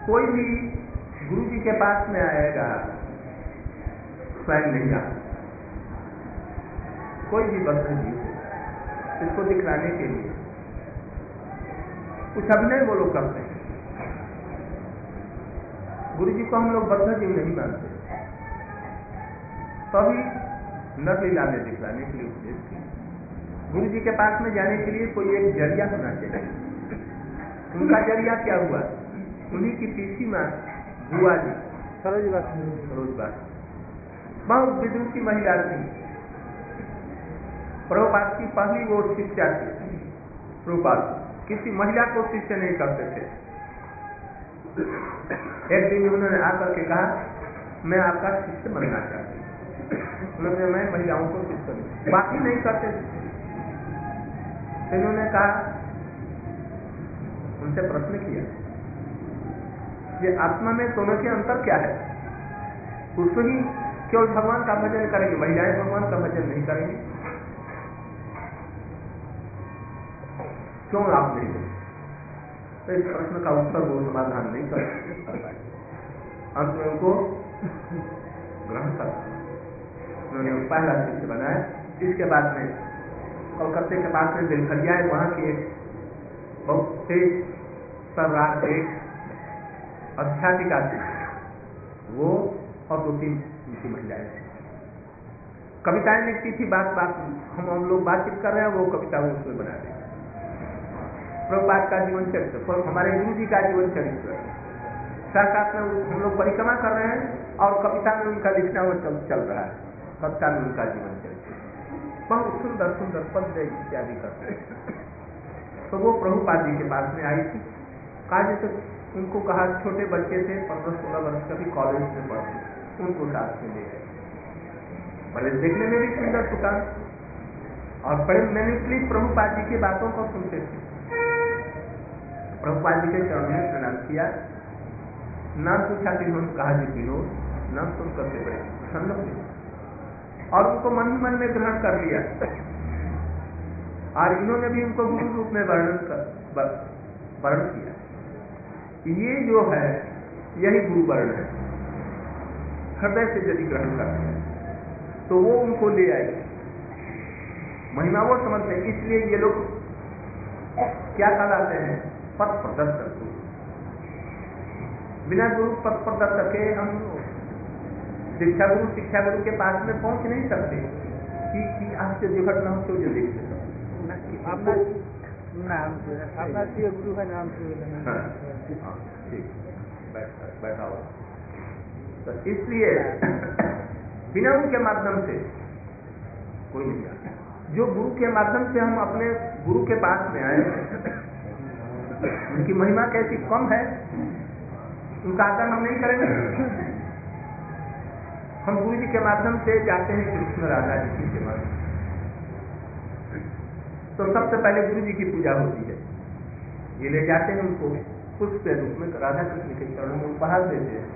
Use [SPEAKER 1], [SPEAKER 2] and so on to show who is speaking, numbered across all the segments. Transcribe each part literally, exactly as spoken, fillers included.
[SPEAKER 1] कोई भी गुरु जी के पास में आएगा स्वयं नहीं आता, कोई भी बद्ध जीव इसको दिखलाने के लिए कुछ अभिनय वो लोग करते हैं। गुरु जी को हम लोग बद्ध जीव नहीं मानते, तभी नरलीला में दिखलाने के लिए उपदेश किया। गुरु जी के पास में जाने के लिए कोई एक जरिया होना चाहिए। उनका जरिया क्या हुआ? उन्हीं की तीसरी माँ बुआ जी सरोजबाई सरोजबाई बहुत विदुषी महिला थी। प्रभुपाद की पहली वो शिष्या थी। प्रभुपाद किसी महिला को शिष्य नहीं करते थे। एक दिन उन्होंने आकर के कहा, मैं आपका शिष्य बनना चाहती हूँ। उन्होंने मैं महिलाओं को शिष्य नहीं, बाकी नहीं करते थे। इन्होंने कहा, उनसे प्रश्न किया, ये आत्मा में दोनों के अंतर क्या है? पुरुष ही केवल भगवान का भजन करेंगे, महिलाएं भगवान का भजन नहीं करेंगी, क्यों आप नहीं देंगे? तो इस प्रश्न का उत्तर वो समाधान नहीं कर पाए। अंत में उनको ग्रहण कर उन्होंने पहला शिष्य बनाया। इसके बाद में कलकत्ते के पास में दिलखरिया है, वहां की एक बहुत तेज सर्राट एक अध्यापिका थी, वो और दो तीन उनकी महिलाएं कविताएं लिखती थी। बात बात हम हम लोग बातचीत कर रहे हैं, वो कविता वो उसमें बना देती। प्रभुपाद का जीवन चरित्र, हमारे गुरु जी का जीवन चरित्र, साथ साथ में हम लोग परिक्रमा कर रहे हैं और कविता में उनका लिखना वो चल, चल रहा है। कविता में उनका जीवन चरित्र बहुत सुंदर सुंदर पद्य इत्यादि करते हैं। तो वो प्रभुपाद जी के पास में आई थी। कहा जैसे उनको कहा, छोटे बच्चे थे, पंद्रह सोलह वर्ष का भी कॉलेज में पढ़ते, उनको साथ में ले गए। बड़े देखने में भी सुंदर सुकान और बड़े मैन्युअली प्रभुपाद जी की बातों को सुनते थे। प्रभुपाद जी के चरणों में प्रणाम किया, नाम पूछा कि उन्होंने कहा जी विनोद, नाम सुन करके बड़े प्रसन्न हुए और उनको मन ही मन में ग्रहण कर लिया। और इन्होंने भी उनको गुरु रूप में वर्णन कर वर्ण किया। ये जो है यही गुरु वर्ण है। हृदय से यदि ग्रहण करते हैं तो वो उनको ले आएगी, महिमा वो समझते हैं। इसलिए ये लोग क्या कहलाते हैं? पथ प्रदर्शक। बिना गुरु पथ प्रदर्शक के हम शिक्षा गुरु शिक्षा गुरु के पास में पहुंच नहीं सकते कि, कि आपसे जो घटना हो तो जो देख सकते
[SPEAKER 2] अपना नाम अपना गुरु का नाम
[SPEAKER 1] ठीक बैठा हुआ। तो इसलिए बिना उनके माध्यम से कोई नहीं आता। जो गुरु के माध्यम से हम अपने गुरु के पास में आए, उनकी महिमा कैसी कम है, उनका आदर हम नहीं करेंगे। हम गुरु जी के माध्यम से जाते हैं कृष्ण राधा जी के माध्यम, तो सबसे पहले गुरु जी की पूजा होती है। ये ले जाते हैं उनको पुष्प के रूप में राधा कृष्ण के चरणों में उपहार देते हैं।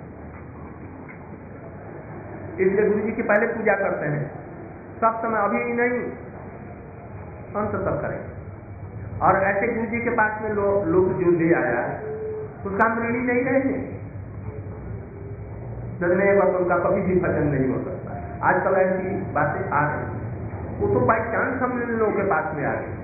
[SPEAKER 1] इसलिए गुरु जी की पहले पूजा करते हैं। सब समय अभी नहीं, अंत तक करें। और ऐसे गुरु जी के पास में लो, लोग जो ले आया उसका ऋणी नहीं रहेंगे, नहीं बस उनका कभी भी भजन नहीं हो सकता। आजकल ऐसी बातें आ रही, वो तो बाई चांस हम इन लोगों के पास में आ गए।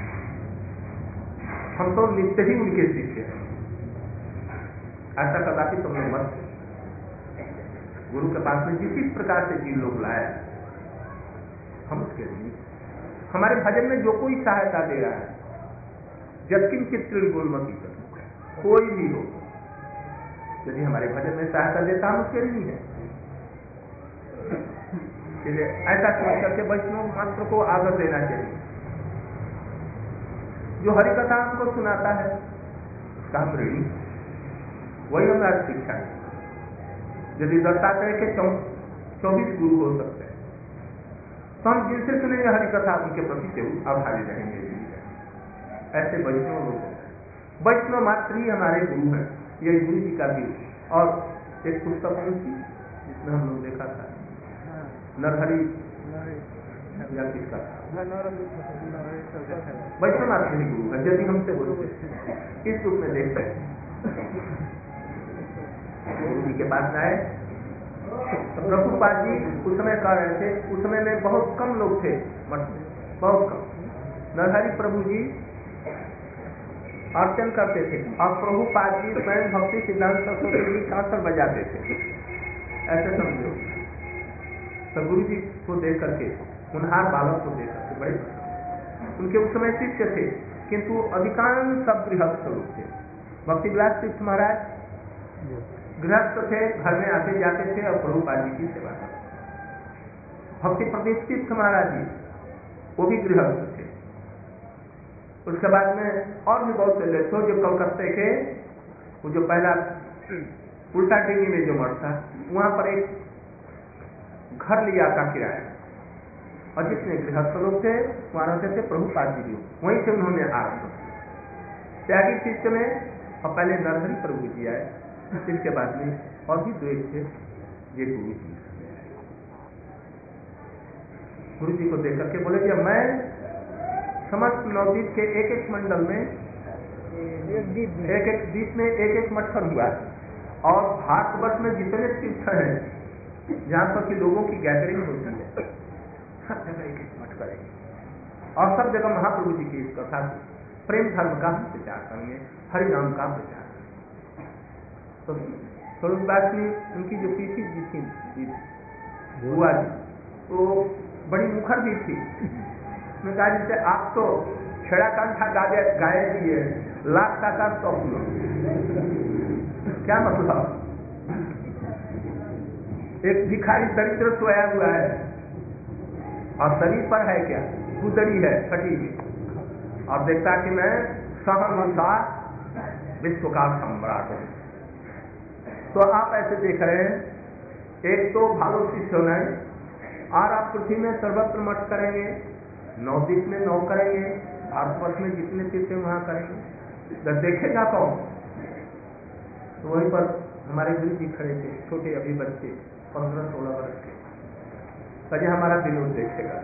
[SPEAKER 1] हम तो नित्य ही उनके शिष्य हैं। ऐसा कदापि तुम लोग मत। गुरु के पास में जिस प्रकार से जिन लोग लाए, हम उसके लिए हमारे भजन में जो कोई सहायता दे रहा है, जबकि चित्र गुणमती कोई भी हो, यदि हमारे भजन में सहायता देता हम उसके लिए है। इसलिए ऐसा समझ करके वैष्णव मात्र को आदर देना चाहिए। जो हरि कथा हमको सुनाता है उसका हम ऋणी, वही हमारी शिक्षा है। यदि दत्तात्रेय के चौबीस गुरु हो सकते हैं तो हम जिनसे सुनेंगे हरि कथा उनके प्रति जरूर आभारी रहेंगे। ऐसे वैष्णव लोग, वैष्णव मात्र ही हमारे गुरु हैं। यही गुरु जी का भी। और एक पुस्तक थी जिसमें हम लोग देखा था नरहरि या किसका वैष्णव मात्र ही गुरु है। यदि हमसे बोलते इस रूप में देखते हैं गुरु जी के पास आए तो प्रभुपाद जी उस समय कह रहे थे, उस समय में बहुत कम लोग थे मठ में, बहुत कम। नरहरि प्रभु जी अर्चन करते थे और प्रभुपाद जी स्वयं भक्ति सिद्धांत सरस्वती जी कांसर बजाते थे, ऐसे समझो। तो गुरु जी को देख करके, उन्हार बालक को देख करके बड़े प्रसन्न। उनके उस समय शिष्य थे किंतु अधिकांश सब गृहस्थ लोग थे। भक्ति विलास तीर्थ महाराज गृहस्थ थे, घर में आते जाते थे और प्रभुपाद जी की सेवा करते। भक्ति प्रदेश तीर्थ महाराज जी वो भी गृहस्थ थे। उसके बाद में और भी बहुत से लोग थे जो कलकत्ते के, वो जो पहला उल्टा टीवी में जो मठ था वहां पर एक घर लिया था किराया, और जितने गृहस्थ लोग थे वहां रहते थे प्रभुपाद जी भी, वहीं से उन्होंने आरंभ त्यागी शिष्य में। और पहले नरहरि प्रभु जी आए, इसके बाद में और भी दो एक थे ये गुरु जी। गुरु जी को देख करके बोले कि मैं समस्त नवद्वीप के एक एक मंडल में एक एक द्वीप में एक एक मठ करूंगा, और भारतवर्ष में जितने तीर्थ हैं जहां पर कि लोगों की गैदरिंग होती है सब जगह एक एक मठ करेंगे, और सब जगह महाप्रभु जी की इस कथा प्रेम धर्म का प्रचार करेंगे, हरि नाम का प्रचार करेंगे। तो स्वरूपदास जी उनकी जो पीसी जी थी बुआ जी, वो बड़ी मुखर भी थी। मैं कहा जैसे आप तो छेड़ा कंठा गाए गाए दिए, लाख का काम तो क्या मतलब? एक भिखारी दरिद्र सोया हुआ है और शरीर पर है क्या गुदड़ी है फटी हुई, और देखता कि मैं सहनसार विश्व का सम्राट हूं। तो आप ऐसे देख रहे हैं, एक तो भालो शिष्य होना है, और आप पृथ्वी में सर्वत्र मठ करेंगे, नवद्वीप में नौ करेंगे, भारतवर्ष में जितने तीर्थ वहां करेंगे, तो देखेगा कौन? तो वहीं पर हमारे गुरु जी खड़े थे, छोटे अभी बच्चे पंद्रह सोलह वर्ष के, तभी हमारा विनोद देखेगा।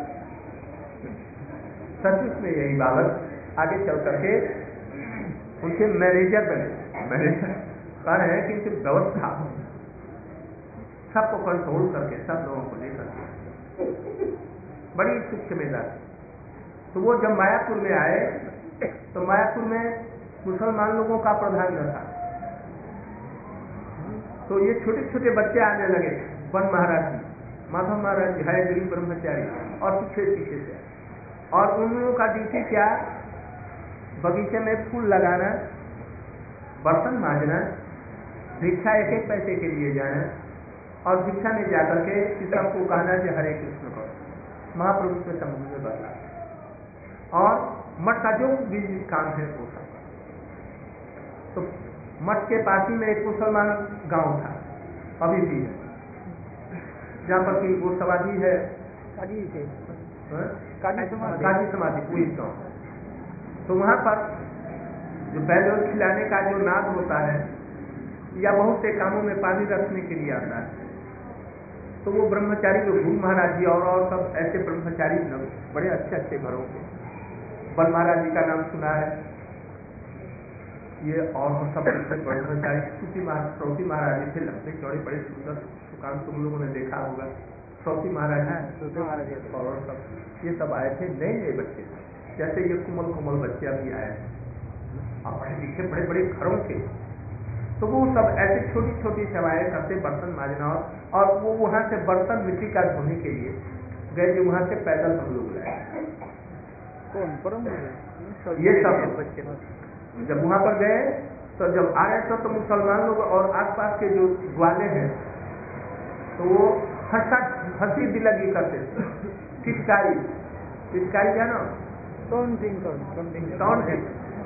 [SPEAKER 1] सचमुच में यही बालक आगे चल करके उनके मैनेजर बने। मैनेजर कह रहे हैं कि इनकी व्यवस्था सबको कंट्रोल करके सब लोगों को लेकर के बड़ी सूक्ष्मता। तो वो जब मायापुर में आए तो मायापुर में मुसलमान लोगों का प्रधान था, तो ये छोटे छोटे बच्चे आने लगे, वन महाराज जी, माधव महाराज जी, हरे गरीब ब्रह्मचारी, और पीछे पीछे से, और उन लोगों का ड्यूटी क्या, बगीचे में फूल लगाना, बर्तन मांजना, भिक्षा एक एक पैसे के लिए जाना, और भिक्षा में जाकर के सबको कहना कि हरे कृष्ण को महाप्रभु के संबंध में बदला, और मठ का जो भी काम है वो सब। तो मठ के पास ही में एक मुसलमान गांव था, अभी भी है, जहाँ पर की वो समाधि है काजी समाधि पूरी गाँव। तो वहां पर जो बैल खिलाने का जो नाद होता है, या बहुत से कामों में पानी रखने के लिए आता है, तो वो ब्रह्मचारी जो गुरु महाराज जी और और सब ऐसे ब्रह्मचारी लोग बड़े अच्छे अच्छे घरों के, बल महाराज जी का नाम सुना है, ये और सब ब्रह्मचारी श्रुति महाराज, श्रोती महाराज जी थे, लंबे चौड़े बड़े सुंदर, दुकान तुम लोगों ने देखा होगा, श्रोती महाराज जी और सब ये सब आए थे, नए नए बच्चे, जैसे ये कुमल कुमल बच्चे अभी आए और पढ़े लिखे बड़े बड़े घरों के। तो वो सब ऐसे छोटी छोटी सेवाएं करते, बर्तन मांजना, और वो वहां से बर्तन मिट्टी का धोने के लिए गए, जो वहां से पैदल हम लोग लाए।
[SPEAKER 2] कौन परम
[SPEAKER 1] ये सब बच्चे जब वहां पर गए, तो जब आ रहे थे तो मुसलमान लोग और आसपास के जो ग्वाले हैं, तो वो हंसा हंसी दिलगी करते थे। पिचकारी पिचकारी जानो
[SPEAKER 2] कौन सिंह
[SPEAKER 1] कौन है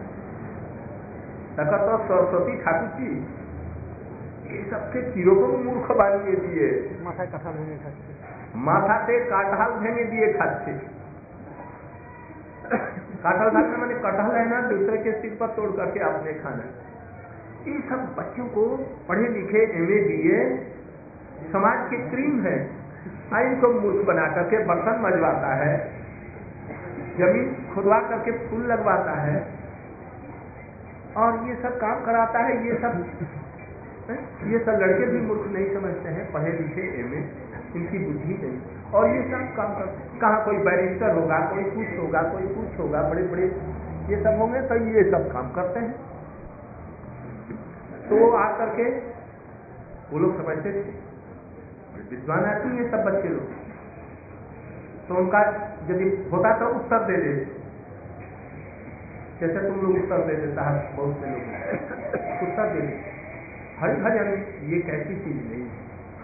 [SPEAKER 1] तक तो सरस्वती ठाकुर जी ये सबसे चिरों मूर्ख बानिए दिए,
[SPEAKER 2] माथा कटहल भेंगे खाते,
[SPEAKER 1] माथा से काटहल भेंगे दिए खाते। काटहल खाना मैंने कटहल है ना, दूसरे के सिर पर तोड़ करके आपने खाना। इन सब बच्चों को पढ़े लिखे एमए बीए समाज के क्रीम है, इनको मूर्ख बना करके बर्तन मजवाता है, जमीन खुदवा करके फूल लगवाता है, और ये सब काम कराता है। ये सब ये सब लड़के भी मूर्ख नहीं समझते हैं, पढ़े लिखे एम ए, इनकी बुद्धि नहीं, और ये सब काम कर, कहाँ कोई बैरिस्टर होगा, कोई कुछ होगा, कोई कुछ होगा, बड़े बड़े ये सब होंगे, तो ये सब काम करते हैं। तो आकर के वो लोग समझते थे विद्वान आदमी ये सब बच्चे लोग, तो उनका यदि होता तो उत्तर दे दे, जैसे तुम लोग उत्तर दे देता है, बहुत से लोग उत्तर दे दे, हरि भजन ये कैसी चीज नहीं है,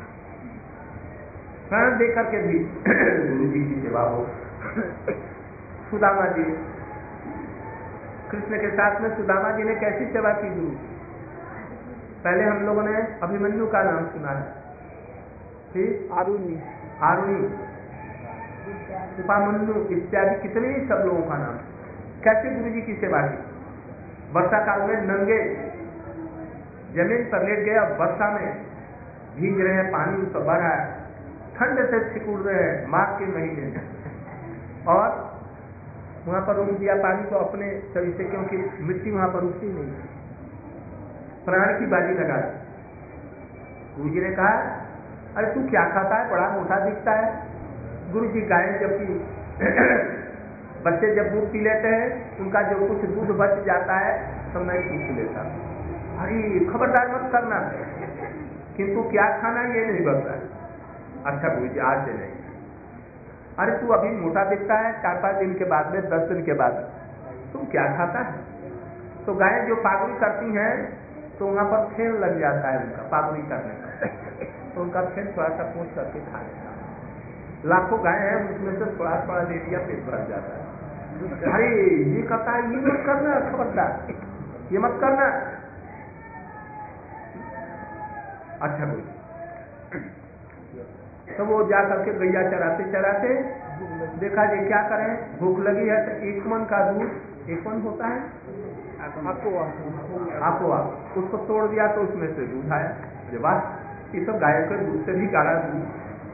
[SPEAKER 1] प्राण दे करके भी गुरु जी की सेवा हो। सुदामा जी, कृष्ण के साथ में सुदामा जी ने कैसी सेवा की गुरु? पहले हम लोगों ने अभिमन्यु का नाम सुना है, ठीक,
[SPEAKER 2] आरुणि
[SPEAKER 1] आरुणि, उपामन्यु इत्यादि कितने ही सब लोगों का नाम, कैसे गुरु जी की सेवा की। वर्षा काल में नंगे जमीन पर लेट गए, अब वर्षा में भीग रहे हैं, पानी ऊपर बढ़ रहा है, ठंड से सिकुड़ रहे हैं माघ के महीने में, और वहां पर रोक दिया पानी को अपने शरीर से, क्योंकि मिट्टी वहां पर रुकती नहीं, प्राण की बाजी लगा दी। गुरु जी ने कहा अरे तू क्या खाता है, बड़ा मोटा दिखता है। गुरु जी गाय जबकि बच्चे जब दूध पी लेते हैं, उनका जो कुछ दूध बच जाता है तो मैं पी लेता, अरे खबरदार मत करना, किंतु क्या खाना ये नहीं बता। अच्छा गुरु जी आज से नहीं, अरे तू अभी मोटा दिखता है, चार पांच दिन के बाद में, दस दिन के बाद तुम क्या खाता है। तो गाय जो पागुरी करती हैं तो वहां पर खेल लग जाता है उनका पागुरी करने का, तो उनका खेल थोड़ा सा पूछ करके खा लेता है। लाखों गाय हैं, उसमें से थोड़ा थोड़ा दे दिया, पेट भर जाता है। अरे ये कहता है ये मत करना, खबरदार ये मत करना। अच्छा बोल, तो वो जा करके गैया चराते चराते देखा जी क्या करें, भूख लगी है, तो एक मन का दूध, एक मन होता है आपको आप उसको तोड़ दिया तो उसमें से दूध आया। जब ये सब गायों के दूध से भी गाढ़ा दूध,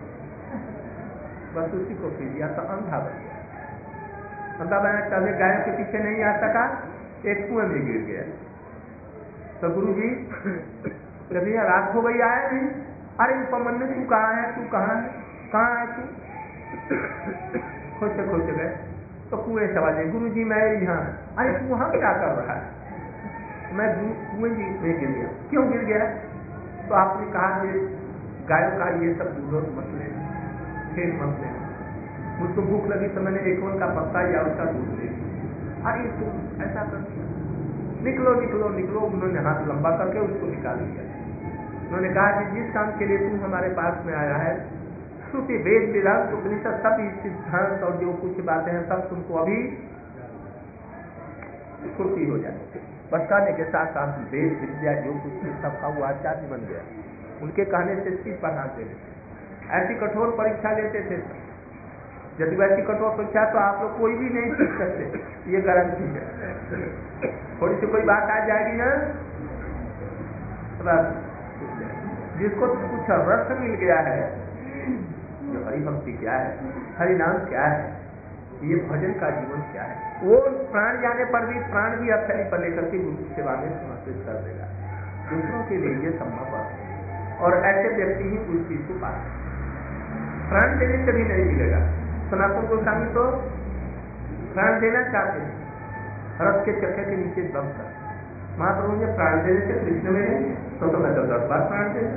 [SPEAKER 1] बस उसी को पी दिया तो अंधा बन गया। अंधा बना, कभी गायों के पीछे नहीं आ सका, एक कुएं में गिर गया। तो गुरु जी जब यह रात हो गई आया नहीं, अरे उपमन्यु तू कहाँ है, तू कहाँ है, कहाँ है तू? खोजते खोजते गए तो कुएं सवाल, गुरु जी मैं यहाँ। अरे तू वहाँ क्या कर रहा है? मैं कुएं जी में गिर गया। क्यों गिर गया? तो आपने कहा कि गायों का ये सब दूध मत ले, फिर मत ले, मुझको भूख लगी तो मैंने एक का पत्ता या उसका दूध ले लिया। अरे तुम ऐसा कर, निकलो निकलो निकलो। उन्होंने हाथ लंबा करके उसको निकाल दिया। उन्होंने कहा कि जिस काम के लिए तू हमारे पास में आया है, श्रुति वेद वेदांत उपनिषद सब सिद्धांत और जो कुछ बातें हैं सब तुमको अभी स्फूर्ति हो जाए। बस कहने के साथ साथ वेद विद्या जो कुछ सबका वो आचार्य बन गया। उनके कहने से चीज पढ़ाते थे, ऐसी कठोर परीक्षा लेते थे। यदि वैसी कठोर परीक्षा तो आप लोग कोई भी नहीं सीख सकते, ये गारंटी है। थोड़ी सी कोई बात आ जाएगी ना, जिसको कुछ रस मिल गया है, जो हरि भक्ति क्या है, हरि नाम क्या है, ये भजन का जीवन क्या है, वो प्राण जाने पर भी प्राण भी अथैली पर लेकर के गुरु की सेवा में समर्पित कर देगा। दूसरों के लिए ये संभव है, और ऐसे व्यक्ति ही उस चीज को पाते। प्राण देने से भी नहीं मिलेगा। सनातन गोस्वामी तो प्राण देना चाहते हैं, रथ के चक्के के नीचे दब कर। महाप्रभु ने प्राण देने से कृष्ण में तो, तो मैं तो दस बार प्राण दे।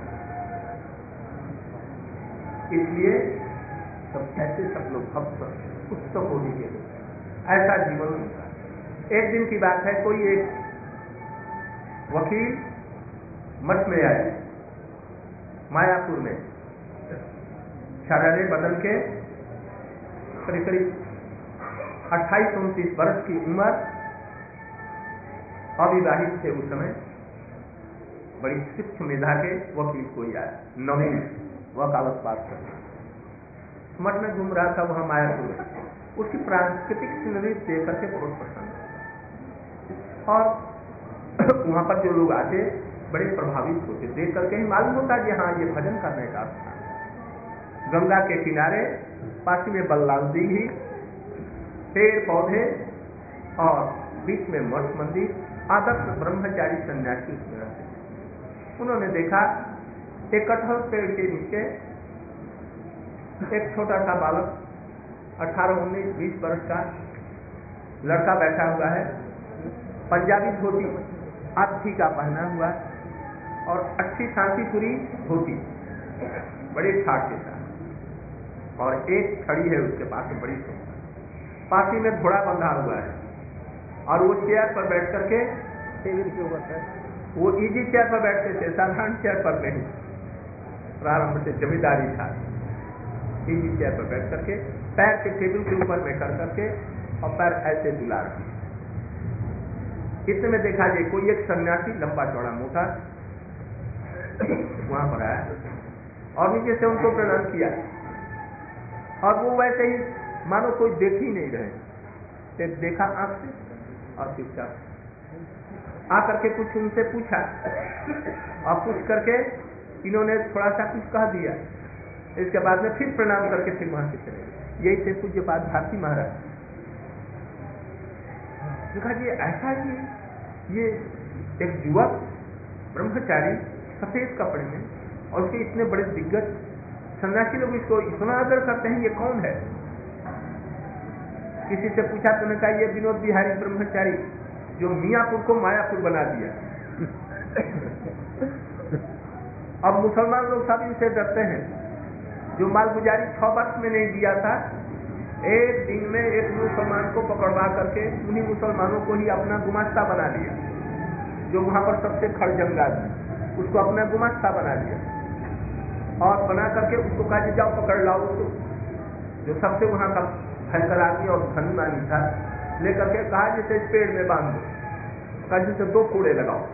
[SPEAKER 1] इसलिए सब ऐसे सब लोग भक्त उत्सव होने के ऐसा जीवन होता है। एक दिन की बात है, कोई एक वकील मठ में आए, मायापुर में, शरारे बदल के करीब करीब अट्ठाईस उनतीस वर्ष की उम्र, अविवाहित थे उस समय, बड़ी शिक्ष मेधा के वकील कोई आया, नवीन वकालत बात कर मठ में घूम रहा था वहां मायापुर में। उसकी प्राकृतिक सीनरी देख करके बहुत पसंद, और वहां पर जो लोग आते बड़े प्रभावित होते, देख करके ही मालूम होता कि हाँ ये भजन करने का स्थान। गंगा के किनारे पास में बल्लाल दीघी, पेड़ पौधे, और बीच में मठ मंदिर, आदर्श ब्रह्मचारी सन्यासी उसमें रहते। उन्होंने देखा एक कटहल पेड़ के नीचे एक छोटा सा बालक अठारह उन्नीस बीस वर्ष का लड़का बैठा हुआ है, पंजाबी धोती अच्छी का पहना हुआ और अच्छी सांसी पूरी धोती, बड़ी ठाट के साथ, और एक छड़ी है उसके पास बड़ी सुंदर, पासी में घोड़ा बंधा हुआ है और वो चेयर पर बैठ करके
[SPEAKER 2] टेबल के ऊपर,
[SPEAKER 1] वो इजी चेयर पर बैठते थे, साधारण चेयर पर नहीं, प्रारंभ से जमींदारी था, इजी चेयर पर बैठ करके पैर के टेबल के ऊपर में कर करके और पैर ऐसे दुला रहे। इतने में देखा जाए कोई एक सन्यासी लंबा चौड़ा मोटा वहां पर आया और नीचे से उनको प्रणाम किया और वो वैसे ही मानो कोई देख ही नहीं रहे, देखा आंख से और चुपचाप आकर के कुछ उनसे पूछा और पूछ करके इन्होंने थोड़ा सा कुछ कह दिया, इसके बाद में फिर प्रणाम करके फिर वहां से चले गए। यही थे पूज्यपाद भारती महाराज। देखा जी ऐसा ही ये एक युवक ब्रह्मचारी सफेद कपड़े में और उसके इतने बड़े दिग्गज सन्यासी लोग इसको इतना आदर करते हैं, ये कौन है? किसी से पूछा तो ने कहा ये विनोद बिहारी ब्रह्मचारी जो मियापुर को मायापुर बना दिया। अब मुसलमान लोग सब इनसे डरते हैं, जो मालगुजारी छह वर्ष में नहीं दिया था, एक दिन में एक मुसलमान को पकड़वा करके उन्हीं मुसलमानों को ही अपना गुमास्ता बना लिया, जो वहां पर सबसे खड़जंगा थी, उसको अपना गुमास्ता बना लिया और बना करके उसको कहा जाओ पकड़ लाओ उसको, जो सबसे वहां का भयंकर आदमी और धनवानी था, लेकर के कहा जैसे पेड़ में बांध दो, कहा जैसे दो कूड़े लगाओ।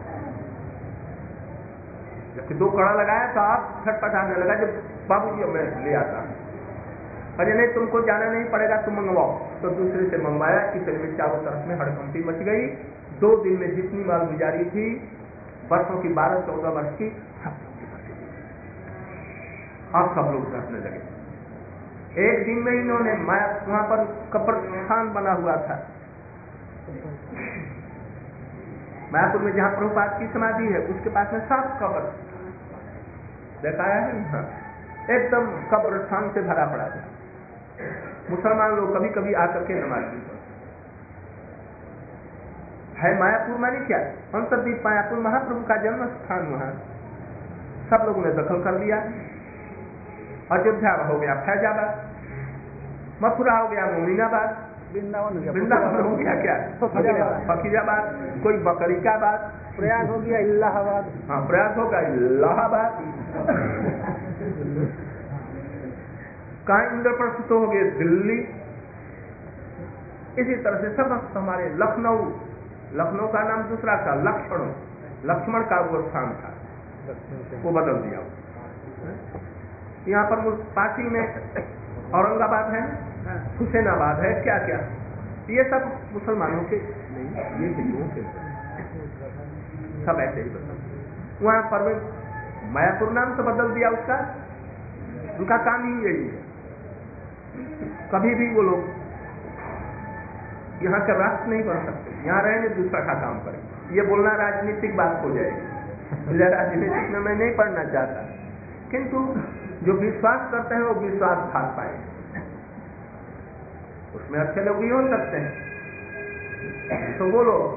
[SPEAKER 1] जबकि दो कड़ा लगाया तो आप छटपटाने लगा, जब बाबू जी मैं ले आता, अरे नहीं तुमको जाना नहीं पड़ेगा, तुम मंगवाओ। तो दूसरे से मंगवाया, इतने में चारों तरफ में हड़कंपी मच गई। दो दिन में जितनी माल गुजारी थी वर्षों की, बारह चौदह वर्ष की, सब अब सब लोग डरने लगे। एक दिन में इन्होंने माया वहां पर कब्रिस्तान बना हुआ था मायापुर में, जहां प्रभुपाद की समाधि है उसके पास में सब कब्र दिखाया है, हाँ एकदम कब्रिस्तान से भरा पड़ा था। मुसलमान लोग कभी कभी आकर के नमाज भी पढ़ते है। मायापुर मानी क्या? अंतरदीप मायापुर महाप्रभु का जन्म स्थान, वहां सब लोगों ने दखल कर लिया। अयोध्या हो गया फैजाबाद, मथुरा हो गया मोमिनाबाद,
[SPEAKER 2] वृंदावन हो गया
[SPEAKER 1] वृंदावन हो गया क्या फकीराबाद, कोई बकरीकाबाद,
[SPEAKER 2] प्रयाग हो गया इलाहाबाद,
[SPEAKER 1] हाँ प्रयाग हो गया इलाहाबाद, कहा इंद्रप्रस्थ तो हो गए दिल्ली। इसी तरह से सब हमारे लखनऊ, लखनऊ का नाम दूसरा था लक्ष्मण, लक्ष्मण का वो स्थान था, वो बदल दिया। यहाँ पर पासी में औरंगाबाद है, हुसैनाबाद है, क्या क्या, ये सब मुसलमानों के नहीं, ये हिंदुओं के सब ऐसे ही बदल। वहां पर मायापुर नाम से बदल दिया उसका, उनका काम ही यही है। कभी भी वो लोग यहाँ के राष्ट्र नहीं बन सकते, यहाँ रहेंगे दूसरा का काम करें। ये बोलना राजनीतिक बात हो जाएगी, राजनीतिक में मैं नहीं पढ़ना चाहता, किंतु जो विश्वास करते हैं वो विश्वास भाग पाए, उसमें अच्छे लोग भी हो सकते हैं। तो वो लोग,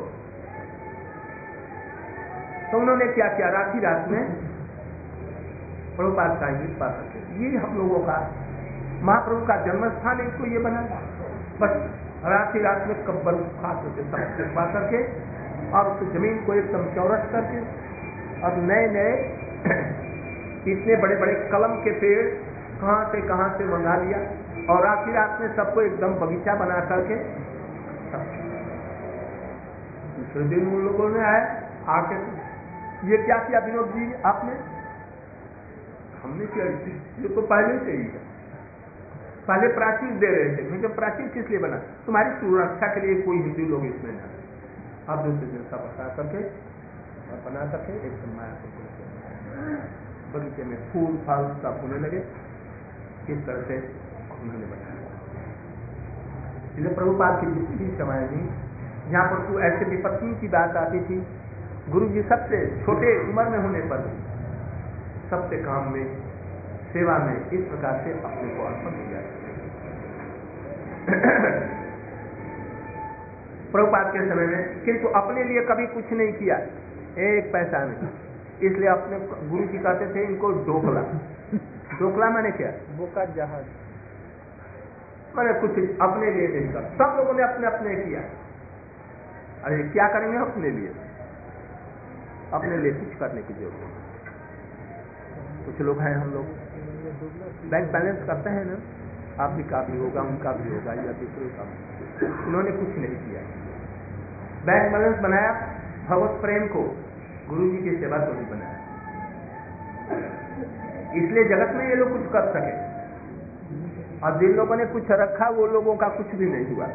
[SPEAKER 1] तो उन्होंने क्या किया, रात ही रात में प्रभुपाद का गीत पा सके। ये हम लोगों का महाप्रभु का जन्म स्थान, इसको ये बना, बस रात ही रात में कब्बर खास होते सब पा करके और उस जमीन को एकदम चौरस करके और नए नए इतने बड़े बड़े कलम के पेड़ कहां से कहां से मंगा लिया और रात ही रात में सबको एकदम बगीचा बना करके दूसरे दिन उन लोगों ने आए आके, ये क्या किया विनोद जी आपने? हमने किया, ये तो पहले से ही है, पहले प्राचीर दे रहे थे। मैं जब प्राचीर किस लिए बना? तुम्हारी सुरक्षा के लिए, कोई हिंदू लोग इसमें ना, अब दूसरे दिन सब बता करके और बना करके एकदम माया बगीचे में फूल फाल सब होने लगे। किस तरह से उन्होंने बनाया, इसलिए प्रभुपाद की जितनी समय नहीं, जहाँ पर तू ऐसे विपत्ति की बात आती थी, गुरु जी सबसे छोटे उम्र में होने पर सबसे काम में, सेवा में इस प्रकार से अपने को अर्पण किया। प्रभुपाद के समय में किंतु अपने लिए कभी कुछ नहीं किया, एक पैसा नहीं। इसलिए अपने गुरु जी कहते थे इनको डोकला। डोकला मैंने क्या?
[SPEAKER 2] बोका जहाज।
[SPEAKER 1] मैंने कुछ अपने लिए नहीं कर, सब लोगों ने अपने अपने किया। अरे क्या करेंगे अपने लिए? अपने लिए कुछ करने की जरूरत नहीं। कुछ लोग हैं, हम लोग बैंक बैलेंस करते हैं ना, आप भी का भी होगा, उनका भी होगा, या दूसरे का। उन्होंने कुछ नहीं किया। बैंक बैलेंस बनाया भगवत प्रेम को, गुरु जी की सेवा को नहीं बनाया। इसलिए जगत में ये लोग कुछ कर सके, और जिन लोगों ने कुछ रखा वो लोगों का कुछ भी नहीं हुआ।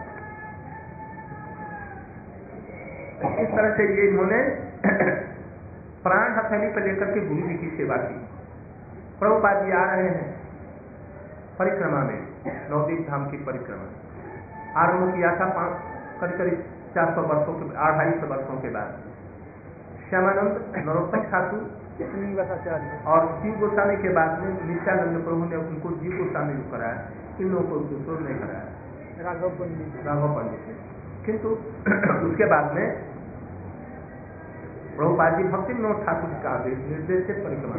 [SPEAKER 1] इस तरह से ये इन्होंने प्राण हथेली पर लेकर के गुरु जी की सेवा की। प्रभुपाद जी आ रहे हैं परिक्रमा में, नवदीप धाम की परिक्रमा आरंभ किया था पांच करीब करीब चार सौ वर्षों के, अढ़ाई सौ वर्षों के बाद। श्यामानंद, नरोत्तम ठाकुर और जीव गोस्वामी के बाद में नित्यानंद प्रभु ने उनको जीव गोस्वामी को कराया, इन लोगों को दूसरों ने कराया, राघव पंडित राघव पंडित ने। किंतु उसके बाद में प्रभुपाद जी भक्ति विनोद ठाकुर का आदेश निर्देश से परिक्रमा,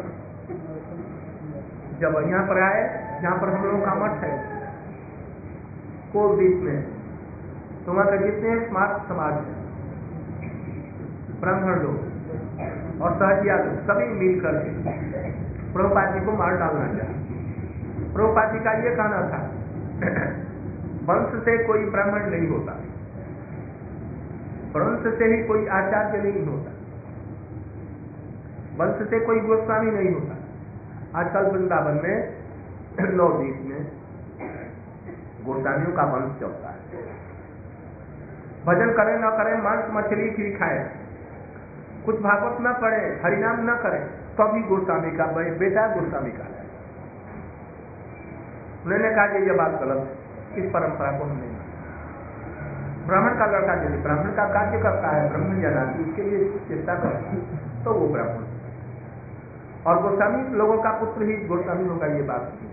[SPEAKER 1] जब यहाँ पर आए जहाँ पर हम लोगों का मठ है कोलदीप में, तो वहाँ के जितने स्मार्ट समाज है, ब्राह्मण लोग और सहजिया लोग सभी मिल करके प्रभुपाद जी को मार डालना चाहिए। प्रभुपाद जी का ये कहना था वंश से कोई ब्राह्मण नहीं होता, वंश से ही कोई आचार्य नहीं होता, वंश से कोई गोस्वामी नहीं होता। आजकल वृंदावन में नवदीप में गोस्वामियों का वंश चलता है। भजन करें न करें, मांस मछली भी खाए, कुछ भागवत न पढ़े, हरिनाम न करें, तभी तो गोस्वामी का बेटा गोस्वामी का है। उन्होंने कहा कि यह बात गलत है, इस परंपरा को हमने ब्राह्मण का लड़का यदि ब्राह्मण का कार्य करता है, ब्राह्मण या नाती उसके लिए चेष्टा करता है तो वो ब्राह्मण, और गोस्वामी लोगों का पुत्र ही गोस्वामी होगा, ये बात नहीं।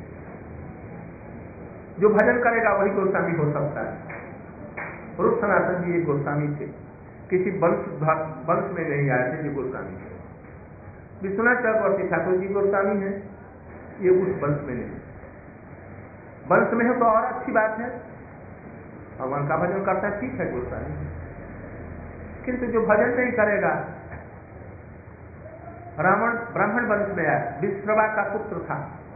[SPEAKER 1] जो भजन करेगा वही गोस्वामी हो सकता है। रूप सनातन जी एक गोस्वामी थे, किसी वंश वंश में नहीं आए थे, जो गोस्वामी थे। विश्वनाथ चक्रवर्ती ठाकुर जी गोस्वामी है, ये उस वंश में नहीं। वंश में है तो और अच्छी बात है, भगवान का भजन करता है, ठीक है गोस्वामी। किंतु जो भजन नहीं करेगा, रावण ब्राह्मण वंश में आया, विश्रवा का पुत्र था,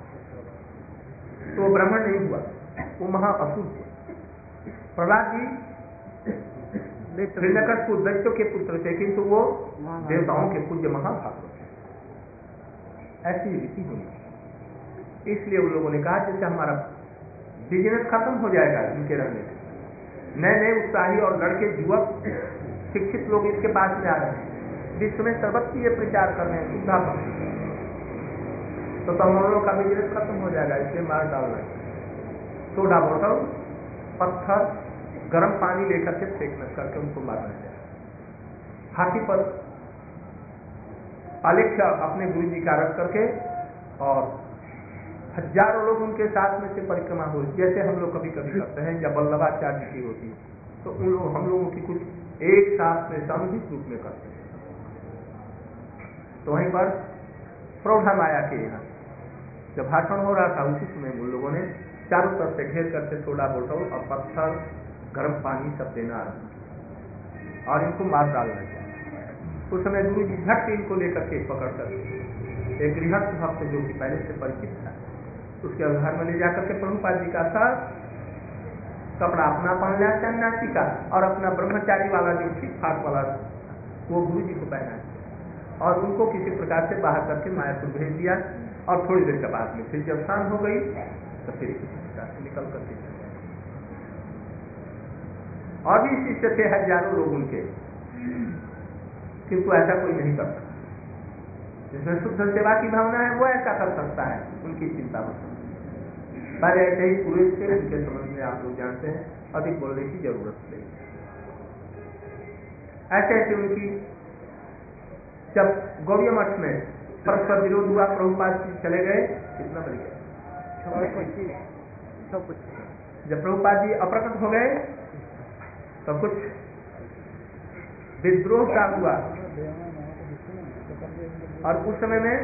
[SPEAKER 1] तो वो ब्राह्मण नहीं हुआ, वो महाअसुर हुआ। प्रहलाद जी हिरण्यकशिपु दैत्यों के पुत्र थे, किंतु वो देवताओं के पूज्य महाभागवत थे। ऐसी रीति हुई। इसलिए उन लोगों ने कहा जैसे हमारा बिजनेस खत्म हो जाएगा इनके रहने से, नए नए उत्साही और लड़के युवक शिक्षित लोग इसके पास में आ रहे हैं, विश्व में सर्वत्र ये प्रचार कर रहे हैं सुधा पर, तो हम लोगों का बिजनेस खत्म हो जाएगा, इसलिए मार डालना है। सोडा बोतल, पत्थर, गर्म पानी लेकर के फेंकना करके उनको मारना चाहिए। हाथी पर आलेख्य अपने गुरु जी का रख करके, और हजारों लोग उनके साथ में से परिक्रमा हो, जैसे हम लोग कभी कभी करते हैं, या वल्लभाचार्य की होती, तो उन लोग हम लोगों की कुछ एक साथ में सामूहिक रूप में करते हैं। तो वहीं पर प्रौढ़ा माया के यहाँ जब भाषण हो रहा था, उसी समय उन लोगों ने चारों तरफ से घेर करके सोडा बोतल और पत्थर, गर्म पानी सब देना और इनको मार डालना चाहिए। उस समय गुरु जी झट इनको लेकर के पकड़ कर एक गृहस्थ भक्त जो कि पहले से परिचित था, उसके घर में ले जाकर के प्रभुपाद जी का सर कपड़ा अपना पहन लिया सन्यासी का, और अपना ब्रह्मचारी वाला जो ठीक ठाक वाला वो गुरु जी को पहना, और उनको किसी प्रकार से बाहर करके मायापुर भेज दिया। और थोड़ी देर के बाद में फिर जब शाम हो गई तो फिर किसी प्रकार से निकल करके चले। और भी शिष्य थे हजारों लोग उनके, किंतु ऐसा कोई नहीं कर सकता। जिसमें शुद्ध सेवा की भावना है वो ऐसा कर सकता है, उनकी चिंता मत। पहले ऐसे ही पूरे से उनके संबंध में आप लोग जानते हैं, अधिक बोलने की जरूरत नहीं। ऐसे ऐसे उनकी जब गौड़िया मठ में परस्पर विरोध हुआ, प्रभुपाद जी चले गए, कितना बन गया? जब प्रभुपाद जी अप्रकट हो गए तो कुछ विद्रोह का हुआ, और उस समय में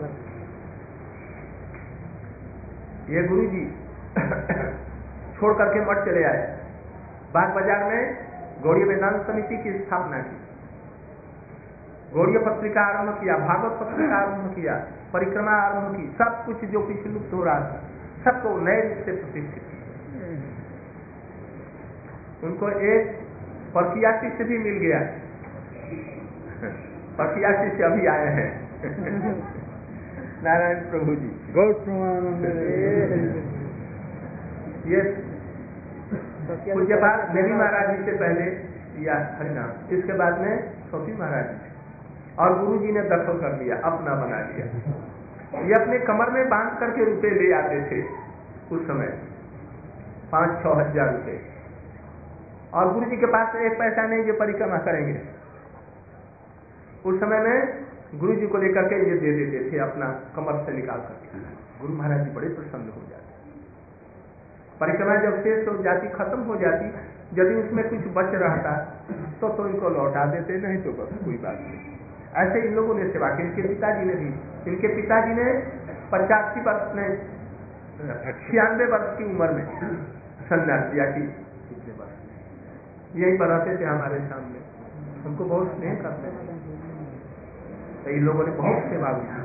[SPEAKER 1] ये गुरु जी छोड़ करके मठ चले आए। बाग बाजार में गौड़ीय वेदांत समिति की स्थापना की, गौड़ीय पत्रिका आरंभ किया, भागवत पत्रिका आरंभ किया, परिक्रमा आरंभ की, सब कुछ जो पीछे लुप्त हो रहा था सबको नए रूप से प्रतिष्ठित किया। उनको एक परकिया शिष्य भी मिल गया, परकिया शिष्य अभी आए हैं नारायण प्रभु जी। ये पूज्यपाद देवी महाराज जी से पहले या हरिनाम, इसके बाद में छोटी महाराज जी, और गुरु जी ने दखल कर लिया, अपना बना लिया। ये अपने कमर में बांध करके रुपए ले आते थे उस समय, पांच छह हजार रुपए, और गुरु जी के पास एक पैसा नहीं जो परिक्रमा करेंगे। उस समय में गुरु जी को लेकर के ये दे देते थे अपना कमर से निकाल करके। गुरु महाराज जी बड़े प्रसन्न हो जाते। परिक्रमा जब शेष हो जाती, खत्म हो जाती, यदि उसमें कुछ बच रहता तो तो इनको लौटा देते, नहीं तो बस कोई बात नहीं। ऐसे इन लोगों ने सेवा की। इनके पिताजी ने भी, इनके पिताजी ने पचासी वर्ष में छियानवे वर्ष की उम्र में संन्यास लिया कि कितने वर्ष यही पर रहते थे हमारे सामने, उनको बहुत स्नेह करते थे। तो इन लोगों ने बहुत सेवा की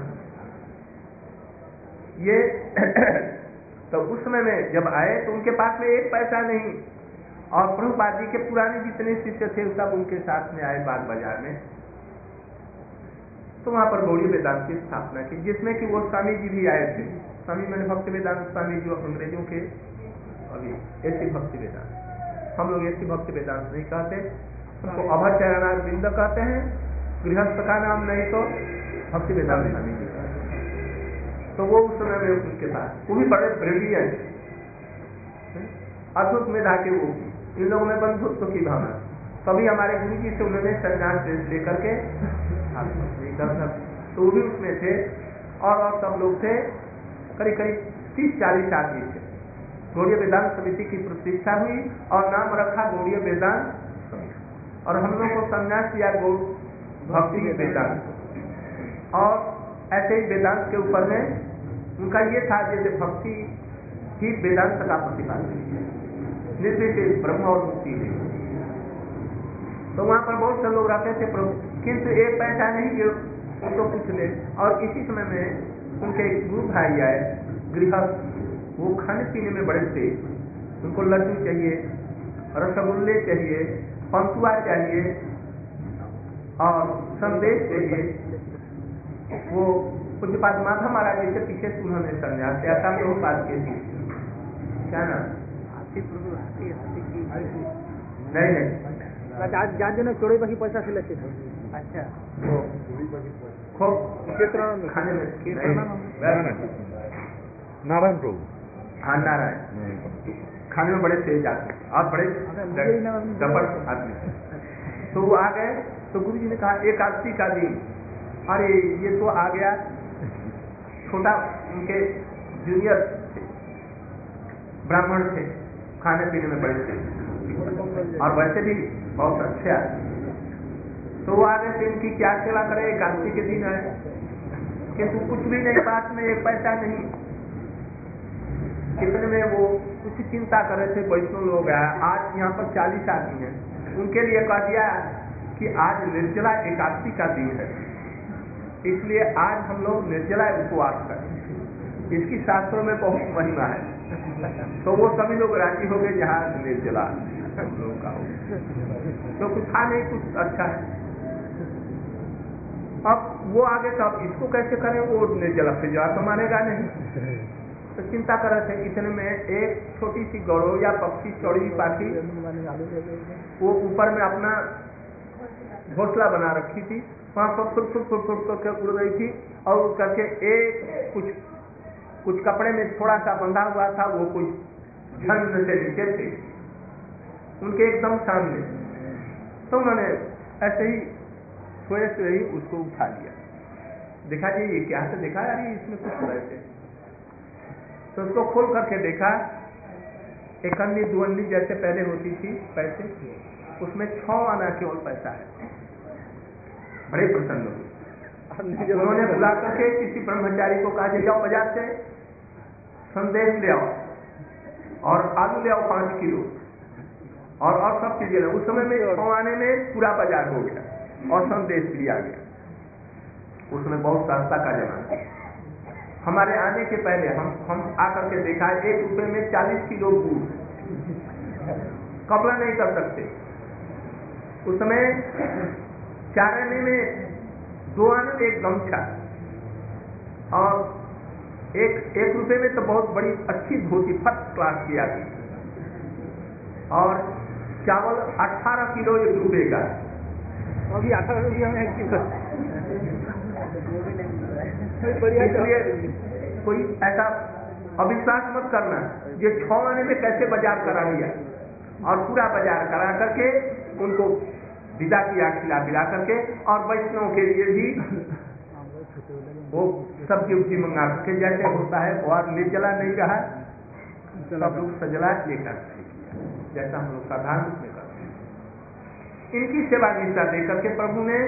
[SPEAKER 1] ये तो उस समय में जब आए तो उनके पास में एक पैसा नहीं, और प्रभुपाद जी के पुराने जितने शिष्य थे सब उनके साथ में आए बाग बाजार में। तो वहां पर गौड़ीय वेदांत की स्थापना की, जिसमें कि वो स्वामी जी भी आए थे। स्वामी मैंने भक्ति वेदांत स्वामी जो अंग्रेजों के अभी ऐसी भक्ति वेदांत, हम लोग ऐसी भक्ति वेदांत नहीं कहते, उनको अभय चरणारविंद कहते हैं। गृहस्थ का नाम नहीं तो भक्ति वेदांत स्वामी जी। तो वो उस समय में उसके पास, वो भी बड़े ब्रिलियंट, अद्भुत मेधा के वो, इन लोगों में बंधुत्व की भावना। तभी हमारे गुरु जी से उन्होंने संन्यास लेकर के तो वो भी उसमें थे, और और सब लोग थे, करीब करीब तीस चालीस आदमी थे। गौड़ीय वेदांत समिति की प्रतिष्ठा हुई और नाम रखा गौड़ीय वेदांत समिति, और हम लोग को संन्यास दिया गौड़ भक्ति वेदांत। और ऐसे ही वेदांत के ऊपर में उनका ये था जैसे भक्ति ही वेदांत का प्रतिपादन है, निर्देश ब्रह्म और मुक्ति है। तो वहां पर बहुत से लोग रहते थे प्रभु, किंतु एक पैसा नहीं जो उनको कुछ ले। और इसी समय में उनके गुरु भाई आए गृहस्थ, वो खाने पीने में बड़े थे, उनको लड्डू चाहिए, रसगुल्ले चाहिए, पंतुआ चाहिए और संदेश चाहिए। वो पूज्यपाद माधव महाराज जी के पीछे उन्होंने संन्यास लिया था। प्रभुपाद के क्या नाम? नहीं नहीं
[SPEAKER 2] जान देना चोरी बाकी पैसा से लेते थे। अच्छा,
[SPEAKER 1] खूब खाने में
[SPEAKER 2] नारायण प्रभु,
[SPEAKER 1] हाँ नारायण, खाने में बड़े तेज आते और बड़े जबरदस्त आदमी। तो वो आ गए तो गुरु जी ने कहा एकादशी का दिन, अरे ये तो आ गया। छोटा उनके जूनियर थे, ब्राह्मण थे, खाने पीने में बड़े थे और वैसे भी बहुत अच्छे आदमी। तो वो आ गए थे, उनकी क्या सेवा करे, एकादशी के दिन है, किंतु कुछ भी नहीं, पास में एक पैसा नहीं। कितने में वो कुछ चिंता कर रहे थे, वैष्णव लोग आए, आज यहाँ पर चालीस आदमी हैं, उनके लिए कह दिया कि आज निर्जला एकादशी का दिन है, इसलिए आज हम लोग निर्जला उपवास करें। इसकी शास्त्रों में बहुत महिमा है। तो वो सभी लोग राजी हो गए जहाँ निर्जला हम लोगों का हो, तो कुछ था नहीं, कुछ अच्छा है। अब वो आगे तो अब इसको कैसे करें, वो निर्जला फिर जला तो मानेगा नहीं, तो चिंता कर रहे थे। इतने में एक छोटी सी गौरैया पक्षी चौड़ी पाखी वो ऊपर में अपना घोंसला बना रखी थी, वहां पर फुट फुट फुट फुट करके उड़ रही थी, और उड़ करके एक कुछ कुछ कपड़े में थोड़ा सा बंधा हुआ था, वो कुछ झंड से नीचे थे उनके एकदम सामने। तो उन्होंने ऐसे ही थोड़े से ही उसको उठा लिया, देखा जी ये क्या है, देखा यार इसमें कुछ पैसे, तो उसको खोल करके देखा, एक अन्नी दो अन्नी जैसे पहले होती थी पैसे, उसमें छह आना केवल पैसा है। बड़े प्रसन्न हुए, उन्होंने बुला करके किसी ब्रह्मचारी को कहा जाओ बाजार से संदेश ले आओ और आलू ले आओ पांच किलो और और सब चीजें ले। उस समय में छह आने में पूरा बाजार हो गया और संदेश लिया गया। उसमें बहुत सस्ता का जमाना, हमारे आने के पहले हम हम आकर के देखा एक रुपए में चालीस किलो गुड़, कपड़ा नहीं कर सकते। उस समय चार आने में दो आने में एक गमछा और एक एक रुपए में तो बहुत बड़ी अच्छी धोती फर्स्ट क्लास की आती, और चावल अठारह किलो एक रुपए का,
[SPEAKER 2] अभी अठारह रुपया में एक किलो।
[SPEAKER 1] इसलिए कोई ऐसा अविश्वास मत करना, ये छह आने में कैसे बाजार करा लिया, और पूरा बाजार करा करके उनको विदा किया खिला पिला करके, और वैष्णव के लिए भी वो सब्जी उब्जी मंगा करके, जैसे होता है और ले चला नहीं कहा, सब लोग सजला लेकर जैसा हम लोग साधारण में करते हैं। इनकी सेवा निष्ठा दे करके प्रभु ने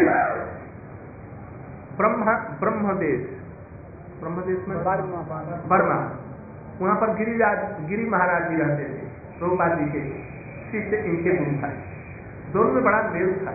[SPEAKER 1] ब्रह्मा ब्रह्मदेश ब्रह्मदेश में बर्मा, वहां पर गिरिराज गिरी महाराज जी रहते थे, प्रभुपाद जी के शिष्य इनके गुरु था, दोनों में बड़ा मेल था।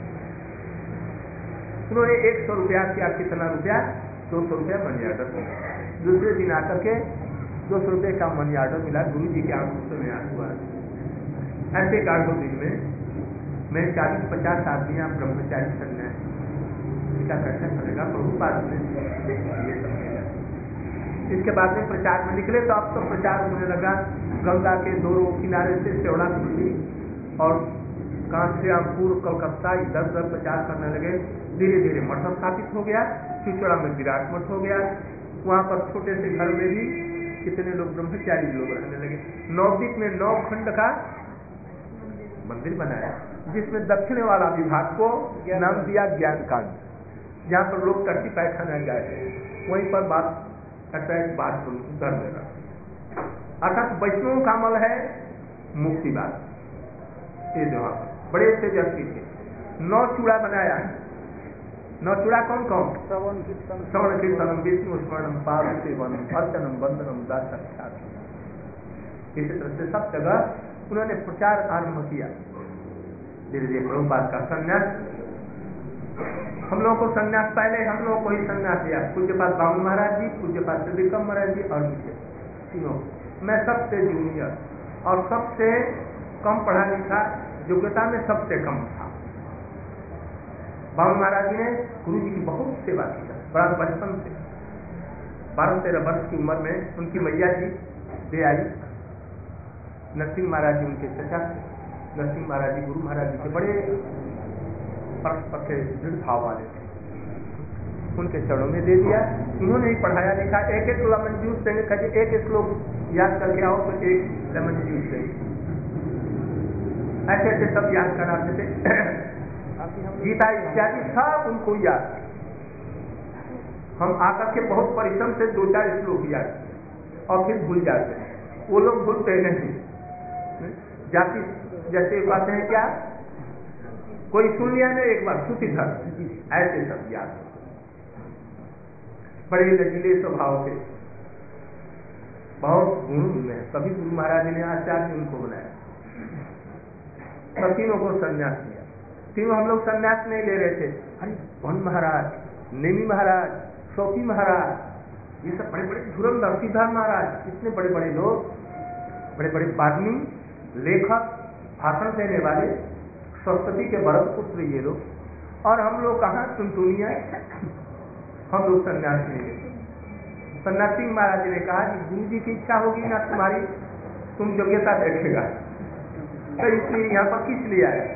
[SPEAKER 1] उन्होंने एक सौ रुपया किया, कितना रुपया, दो सौ रुपया मनी आर्डर मिला। दूसरे दिन आकर के दो सौ रुपये का मनी आर्डर मिला, गुरु जी के आंखों में आंसू हुआ। ऐसे आठों दिन में मैं चालीस पचास आदमी आप ब्रह्मचारी सन्यासी इसका कैसा करेगा, प्रभुपाद ने ये सब किया। इसके बाद में प्रचार में निकले तो अब तो प्रचार होने लगा, गंगा के दोनों किनारे से सेवड़ा खुली और कांचरामपुर कलकत्ता इधर उधर प्रचार करने लगे। धीरे धीरे मठ स्थापित हो गया, चिचड़ा में विराट मठ हो गया, वहां पर छोटे से घर में भी कितने लोग ब्रह्मचारी लोग रहने लगे। नवद्वीप में नौ खंड का मंदिर बनाया, जिसमें दक्षिण वाला विभाग को नाम दिया ज्ञान कांड, जहाँ पर लोग टट्टी पैखाना गए, वहीं पर बात अटैच बात कर देगा। अर्थात वैष्णव का अमल है मुक्तिवाद। ये जो बड़े तेजस्वी थे, नौ चूड़ा बनाया है। नौ चूड़ा कौन कौन?
[SPEAKER 2] श्रवण कीर्तन
[SPEAKER 1] श्रवण कीर्तनम विष्णु स्मरणम पाद सेवनम अर्चनम वंदनम दासाक्षात। इसी तरह से सब जगह उन्होंने प्रचार आरंभ किया। धीरे धीरे प्रभुपाद का संन्यास, हम लोगों को संन्यास पहले हम लोगों को ही संन्यास दिया। पूज्यपाद बामन महाराज जी, पूज्यपाद त्रिविक्रम महाराज जी और मुझे तीनों। मैं सबसे जूनियर और सबसे कम पढ़ा लिखा, योग्यता में सबसे कम था। बामन महाराज जी ने गुरु जी की बहुत सेवा की, बड़ा बचपन से बारह तेरह वर्ष की उम्र में उनकी मैया जी दे आई। नरसिंह महाराज जी उनके चचा, नरसिंह महाराज जी गुरु महाराज जी के बड़े परस्पर के दृढ़ भाव वाले थे, उनके चरणों में दे दिया। उन्होंने ही पढ़ाया लिखा, एक एक लेमन जूस देंगे, कहे एक श्लोक याद करके आओ तो एक लेमन जूस देंगे, ऐसे ऐसे सब याद कराते थे। गीता इत्यादि सब उनको याद। हम आकर के बहुत परिश्रम से दो चार श्लोक याद और फिर भूल जाते हैं, वो लोग भूलते नहीं। जाति जैसे कहते हैं क्या, कोई सुन लिया ना एक बार श्रुति धर, ऐसे सब याद। बड़े लचीले स्वभाव के, बहुत गुण में कभी गुरु महाराज ने आचार्य उनको बनाया। सब तीनों को संन्यास दिया। तीनों हम लोग संन्यास नहीं ले रहे थे। अरे वन महाराज, नेमी महाराज, शौकी महाराज, ये सब बड़े बड़े धुरंधर, सिद्धार्थ महाराज, इतने बड़े बड़े लोग, बड़े बड़े वाग्मी, लेखक, भाषण देने वाले, सरस्वती के भरत पुत्र ये लोग, और हम लोग कहाँ टुनटुनिया, हम लोग संन्यास नहीं लेते। तो नरसिंह महाराज ने कहा कि गुरु जी की इच्छा होगी ना तुम्हारी, तुम योग्यता देखेगा, तो इसलिए यहाँ पर किस लिए आया।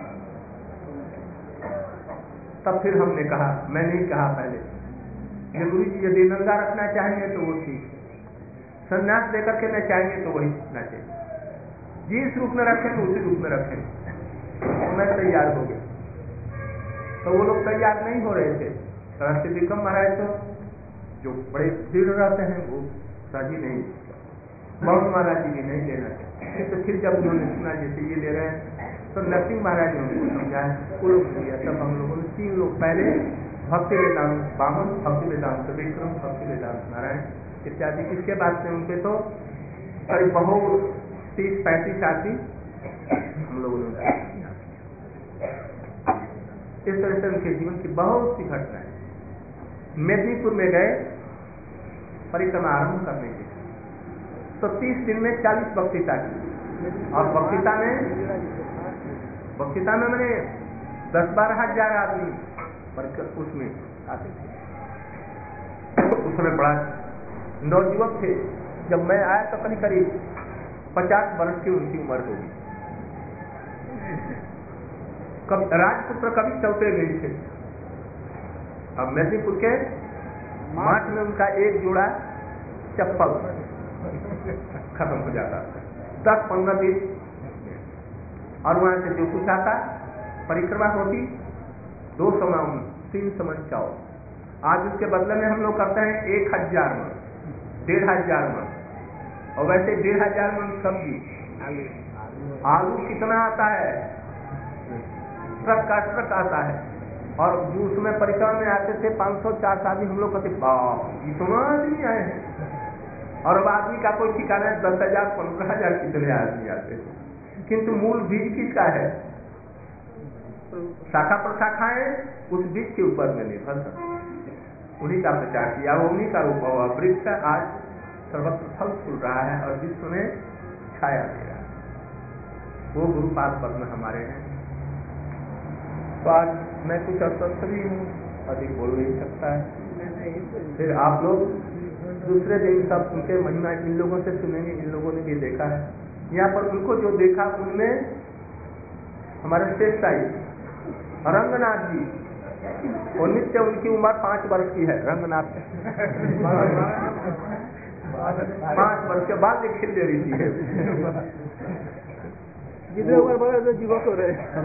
[SPEAKER 1] तब फिर हमने कहा, मैं नहीं कहा पहले, ये गुरु जी यदि नंगा रखना चाहेंगे तो वो ठीक, संन्यास लेकर के न चाहेंगे तो वही न चाहिए, जिस रूप में रखें उसी रूप में रखें। तो मैं तैयार हो गया। तो वो लोग तैयार नहीं हो रहे थे। राष्ट्र विक्रम महाराज तो जो बड़े दृढ़ रहते हैं वो राजी नहीं, बावन महाराज जी भी नहीं लेना चाहते। तो फिर जब उन्होंने सुना जैसे ये ले रहे हैं तो नरसिंह महाराज ने उनको समझाया, वो लोग दिया। तब हम लोगों ने तीन लोग पहले भक्ति वेदांत बामन, भक्ति वेदांत विक्रम, भक्ति वेदांत नारायण इत्यादि, इसके बाद से उनके तो करीब बहुत तीस पैंतीस आदमी हम लोगों ने इस तरह से उनके जीवन की बहुत सी घटनाएं। मेदिनीपुर में गए परिक्रमा आरंभ करने के, तो तीस दिन में चालीस बक्तिता की, और बक्तिता में बक्तिता में मैंने दस बारह हजार आदमी उसमें आते थे। उस समय बड़ा नौजुवक थे, जब मैं आया तो करीब करीब पचास वर्ष की उनकी उम्र होगी। कब राजपुत्र कभी चौथे नहीं थे। अब मेदिनीपुर के मार्च में उनका एक जोड़ा चप्पल खत्म हो जाता था, दस पंद्रह दिन, और वहां से जो कुछ आता परिक्रमा होती दो समान तीन समन चाव। आज उसके बदले में हम लोग करते हैं एक हजार मन, डेढ़ हजार मन, और वैसे डेढ़ हजार मन सब्जी। आलू कितना आता है, ट्रक का ट्रक आता है। और जो उसमें परिक्रमा में आते थे पाँच सौ चार आदमी, हम लोग कहते इतना आदमी आए हैं। और अब आदमी का कोई ठिकाना है, दस हजार पंद्रह हजार कितने आदमी आते हैं। किंतु मूल बीज किसका है? शाखा प्रशाखाएं उस बीज के ऊपर में निर्भर करती, उन्हीं का प्रचार किया, उन्हीं का रूप हुआ वृक्ष आज सर्वत्र फल फूल रहा है और विश्व में छाया दे रहा है। वो गुरुपाद पद्म हमारे हैं। तो आज मैं कुछ अस्वस्थ भी हूँ, अधिक बोल नहीं सकता है। फिर आप लोग दूसरे दिन सब उनके महिमा इन लोगों से सुनेंगे, इन लोगों ने भी देखा है। यहाँ पर उनको जो देखा उनमें हमारे शेष साई रंगनाथ जी, और नित्य उनकी उम्र पांच वर्ष की है। रंगनाथ पांच वर्ष के बाद एक खिल दे रही थी,
[SPEAKER 2] जितने उम्र बढ़े तो जीवक हो रहे।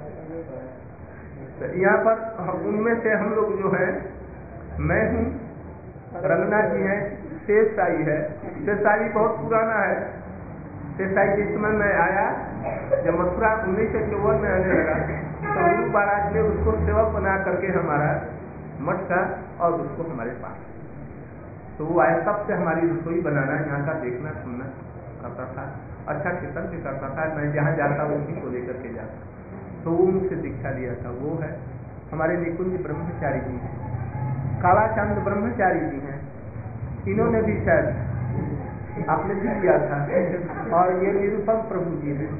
[SPEAKER 1] यहाँ पर उनमें से हम लोग जो है, मैं हूँ, रंगनाथ जी हैं, शेष साई है। शेष साई बहुत पुराना है। शेष साई जिस समय मैं आया, जब मथुरा उन्नीस सौ चौवन में आने लगा, तो गुरु महाराज ने उसको सेवक बना करके हमारा मठ का और उसको हमारे पास, तो वो आया तब से हमारी रसोई बनाना, यहाँ का देखना सुनना करता था, अच्छा कीर्तन भी करता था। मैं जहाँ जाता उसी को लेकर के जाता, तो वो उनसे दीक्षा लिया था। वो है हमारे निकुंज ब्रह्मचारी जी हैं, कालाचंद ब्रह्मचारी जी हैं, इन्होंने भी शायद आपने भी किया था। और ये निरुपम प्रभु जी हैं,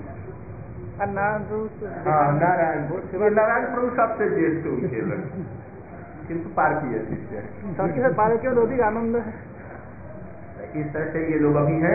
[SPEAKER 1] हाँ नारायण नारायण प्रभु सबसे ज्येष्ठ उनके लगे, किंतु पार किए शिष्य
[SPEAKER 2] पार के अधिक आनंद है।
[SPEAKER 1] इस तरह से ये लोग अभी हैं।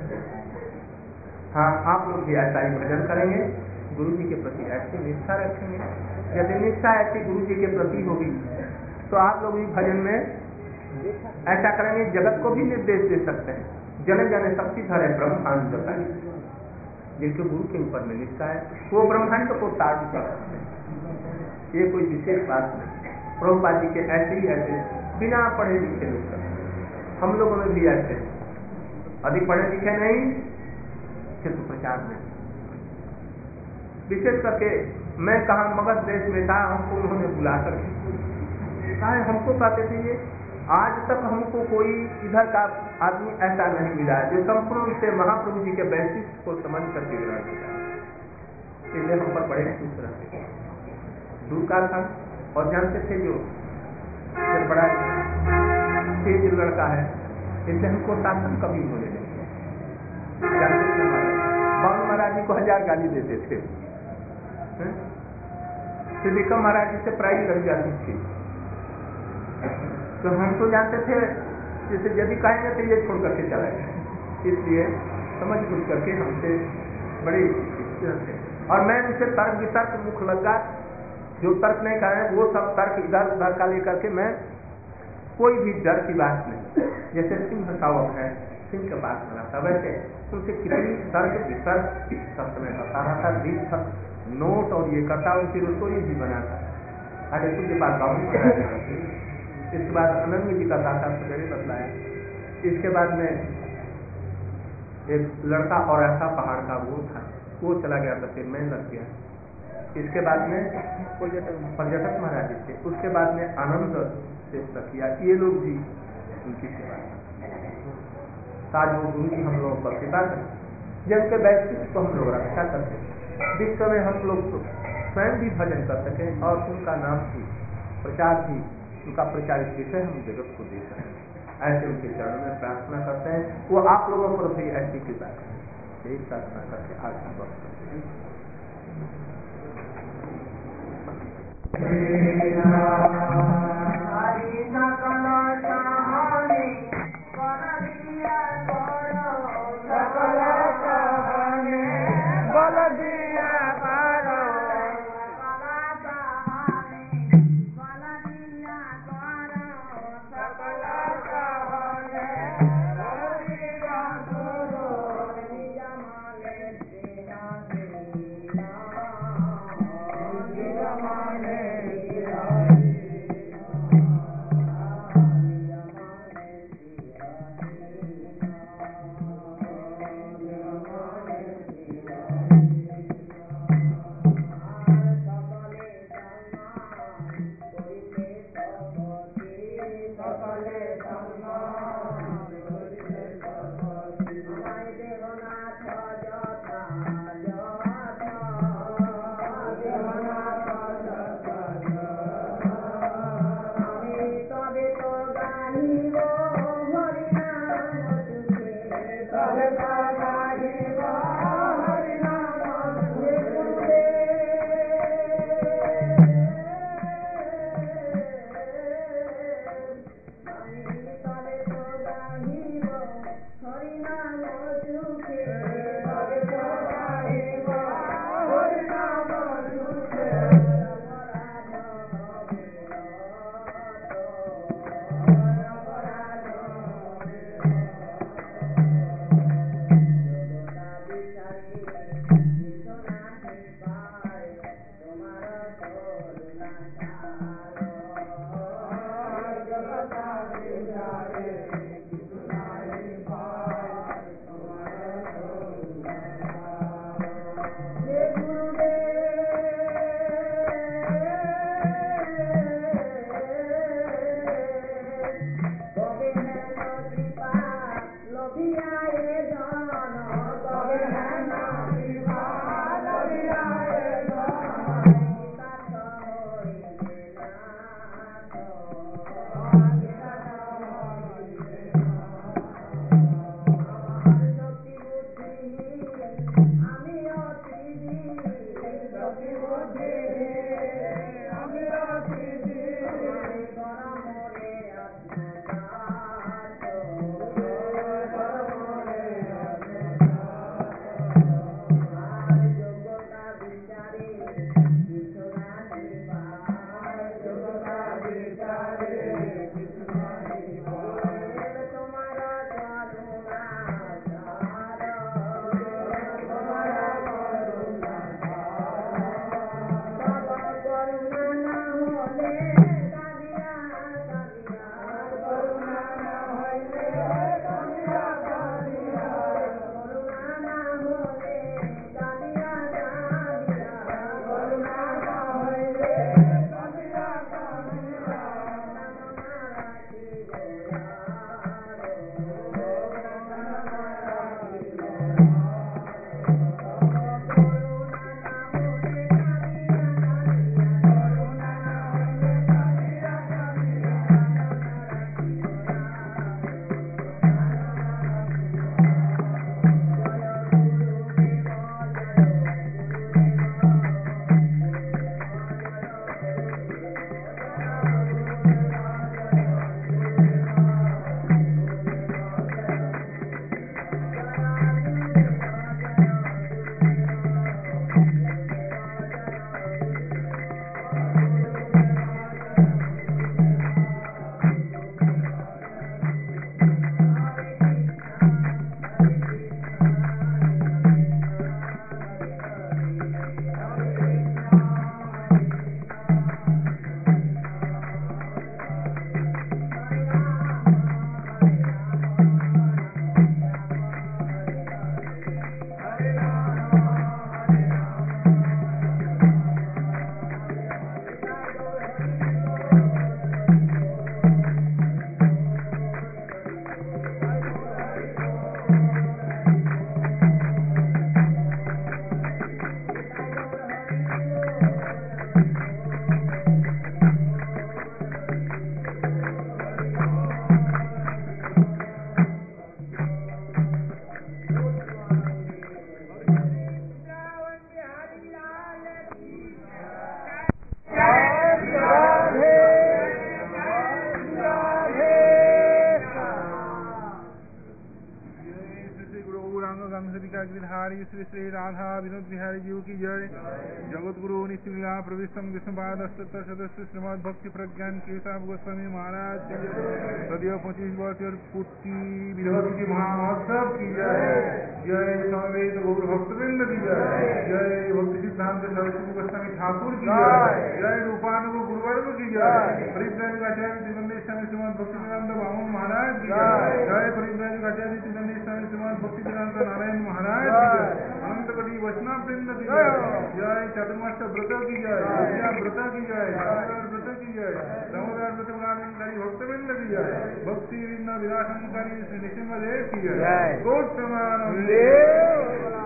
[SPEAKER 1] हाँ, आप लोग भी ऐसा ही भजन करेंगे, गुरु जी के प्रति ऐसी निष्ठा रखेंगे। यदि निष्ठा ऐसी गुरु जी के प्रति होगी तो आप लोग भी भजन में ऐसा करेंगे, जगत को भी निर्देश दे सकते हैं। जने जने शक्ति धरे ब्रह्मांड बताए, जिनके गुरु के ऊपर में निष्ठा है वो ब्रह्मांड को ताड़ सकते हैं। ये कोई विशेष बात नहीं। प्रभुपाद जी के ऐसे ही ऐसे बिना पढ़े लिखे लोग करते, हम लोगों में भी ऐसे अधिक पढ़े लिखे नहीं, किंतु प्रचार में विशेष करके मैं कहा मगध देश में था, हमको उन्होंने बुला करके कहा, हमको कहते थे ये आज तक हमको कोई इधर का आदमी ऐसा नहीं मिला है जो संपूर्ण रूप से महाप्रभु जी के वैशिष्ट को समझ करके ग्रहण किया। इसलिए हम पर बड़े खुश रहते, दूर का था और जानते थे जो फिर बड़ा तेज लड़का है, इसलिए हमको शासन कभी होने नहीं दिया। जानते थे बावन महाराज जी को हजार गाली देते थे, श्री विक्रम महाराज जी से प्राइज लग जाती थी। तो हम तो जानते थे जैसे यदि कहेंगे तो ये छोड़ करके चला गया, इसलिए समझ बुझ करके हमसे बड़ी थे। और मैं उनसे तर्क वितर्क मुख लगा, जो तर्क नहीं कर रहे वो सब तर्क इधर उधर का लेकर के मैं कोई भी डर की बात नहीं। जैसे सिंह सावक है, सिंह के पास बना था, वैसे उनसे कितनी तर्क वितर्क सब समय बता रहा था, दिन भर नोट और ये करता, उनकी रसोई भी बनाता। अरे कुछ के बाद गाँव में इसके बाद अनंत जी का दाता सवेरे बतलाया। इसके बाद में एक लड़का और ऐसा पहाड़ का वो था, वो चला गया बच्चे में लग गया। इसके बाद में पर्यटक महाराज जी थे। उसके बाद में आनंद से सखिया, ये लोग भी उनकी सेवा ताज वो गुरु जी हम लोगों पर कृपा करें, जिनके व्यक्तित्व को हम लोग रक्षा करते विश्व में हम लोग तो स्वयं भी भजन कर सकें और उनका नाम भी प्रचार भी उनका प्रचारित विषय हम जगत को दे सकें। ऐसे उनके चरणों में प्रार्थना करते हैं, वो आप लोगों पर भी ऐसी कृपा करें। यही प्रार्थना करके आज हम वक्त करते हैं।
[SPEAKER 3] श्री श्री राधा विनोद बिहारी जी की जय। जगत गुरु निश्चिला प्रविष्टम विष्णुपाद अष्टोत्तर सदस्य श्रीमद भक्ति प्रज्ञान केशव गोस्वामी महाराज की जय। सदैव पच्चीस वर्ष और पूर्ति विभूति महामहोत्सव की जय। जय समवेत गौर भक्तवृंद की जय। जय भक्ति सिद्धांत सरस्वती गोस्वामी ठाकुर की जय। जय रूपानुग गुरुवर्ग की जय। परिव्राजक आचार्य त्रिवेंद्र स्वामी श्रीमद भक्ति वेदांत बामन महाराज की जय। जय परिव्राजक आचार्य त्रिवेंद्र स्वामी श्रीमद भक्ति वेदांत नारायण महाराज की जय। अनंत कोटि वैष्णव वृंद की जय। जय चातुर्मास व्रत की जय। व्रत की जय। व्रत की जय। दामोदर व्रत पालनकारी भक्तवृंद की जय। भक्ति विलासनकारी श्री नृसिंहदेव की जय। गौर प्रमाण